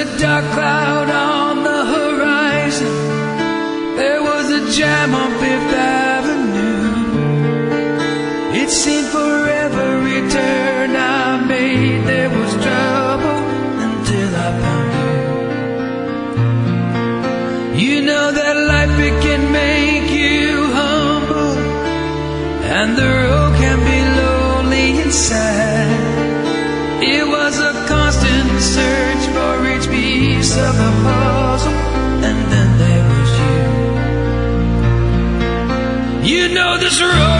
a dark cloud on the horizon. There was a jam on Fifth Avenue. It seemed for every turn I made there was trouble until I found you. You know that life, it can make you humble, and the road can be lonely and sad. It was a constant search for each piece of the puzzle, and then there was you. You know this road